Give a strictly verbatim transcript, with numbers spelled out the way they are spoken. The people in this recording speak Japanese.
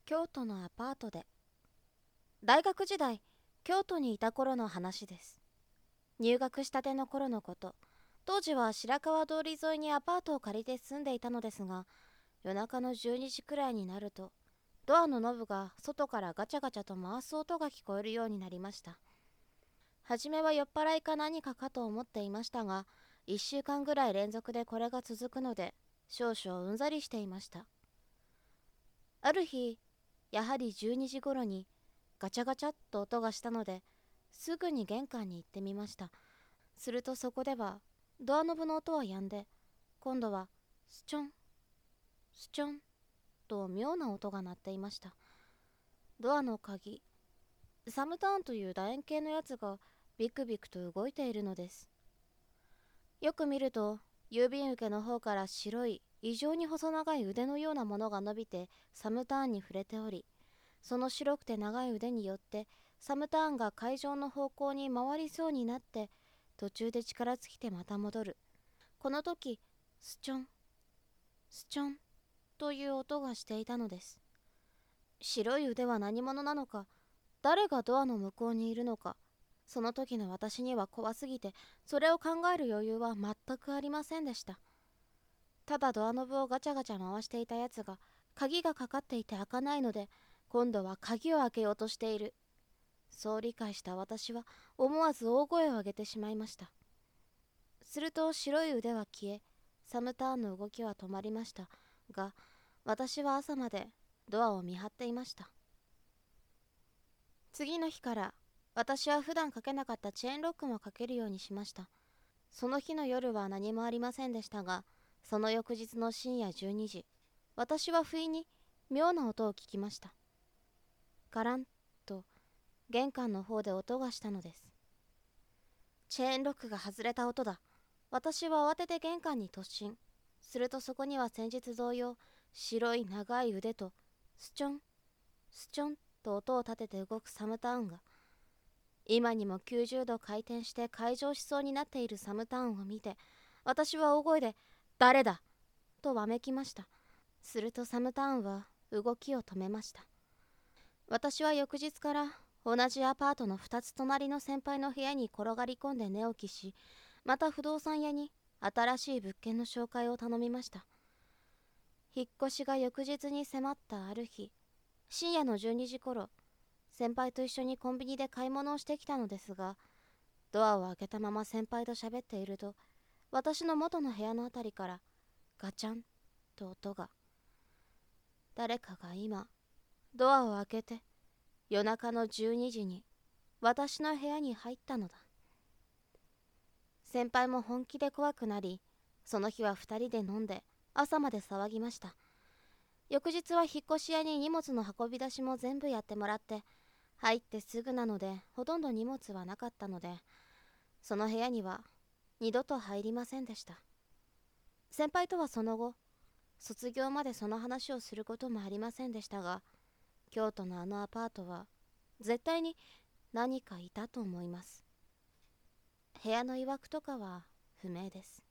京都のアパートで。大学時代、京都にいた頃の話です。入学したての頃のこと。当時は白川通り沿いにアパートを借りて住んでいたのですが、夜中のじゅうにじくらいになると、ドアのノブが外からガチャガチャと回す音が聞こえるようになりました。はじめは酔っ払いか何かかと思っていましたが、いっしゅうかんぐらい連続でこれが続くので、少々うんざりしていました。ある日、やはりじゅうにじごろにガチャガチャっと音がしたので、すぐに玄関に行ってみました。するとそこではドアノブの音は止んで、今度はスチョンスチョンと妙な音が鳴っていました。ドアの鍵、サムターンという楕円形のやつがビクビクと動いているのです。よく見ると郵便受けの方から白い異常に細長い腕のようなものが伸びてサムターンに触れており、その白くて長い腕によってサムターンが会場の方向に回りそうになって途中で力尽きてまた戻る。この時スチョンスチョンという音がしていたのです。白い腕は何者なのか、誰がドアの向こうにいるのか、その時の私には怖すぎてそれを考える余裕は全くありませんでした。ただドアノブをガチャガチャ回していたやつが鍵がかかっていて開かないので、今度は鍵を開けようとしている。そう理解した私は思わず大声を上げてしまいました。すると白い腕は消え、サムターンの動きは止まりましたが、私は朝までドアを見張っていました。次の日から私は普段かけなかったチェーンロックもかけるようにしました。その日の夜は何もありませんでしたが、その翌日の深夜じゅうにじ、私は不意に妙な音を聞きました。ガランと玄関の方で音がしたのです。チェーンロックが外れた音だ。私は慌てて玄関に突進。するとそこには先日同様、白い長い腕とスチョンスチョンと音を立てて動くサムターンが、今にもきゅうじゅうど回転して開場しそうになっているサムターンを見て、私は大声で誰だとわめきました。するとサムターンは動きを止めました。私は翌日から同じアパートのふたつ隣の先輩の部屋に転がり込んで寝起きし、また不動産屋に新しい物件の紹介を頼みました。引っ越しが翌日に迫ったある日、深夜のじゅうにじ頃、先輩と一緒にコンビニで買い物をしてきたのですが、ドアを開けたまま先輩と喋っていると、私の元の部屋のあたりからガチャンと音が。誰かが今ドアを開けて夜中のじゅうにじに私の部屋に入ったのだ。先輩も本気で怖くなり、その日は二人で飲んで朝まで騒ぎました。翌日は引っ越し屋に荷物の運び出しも全部やってもらって、入ってすぐなのでほとんど荷物はなかったので、その部屋には二度と入りませんでした。先輩とはその後、卒業までその話をすることもありませんでしたが、京都のあのアパートは絶対に何かいたと思います。部屋の曰くとかは不明です。